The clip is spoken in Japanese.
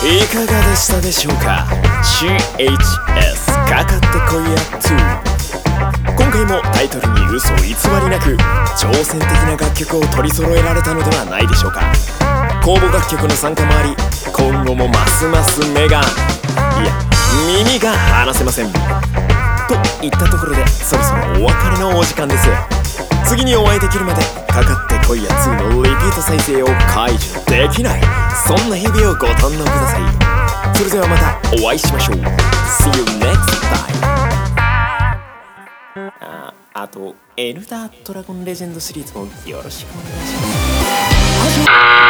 いかがでしたでしょうか。 CHS かかってこいや2。今回もタイトルに嘘偽りなく挑戦的な楽曲を取り揃えられたのではないでしょうか。公募楽曲の参加もあり、今後もますます目が耳が離せません。といったところでそろそろお別れのお時間です。次にお会いできるまでかかってこいや2のリピート再生を解除できない、そんな日々をご堪能ください。それではまたお会いしましょう。 See you next time。 あとエルダードラゴンレジェンドシリーズもよろしくお願いします。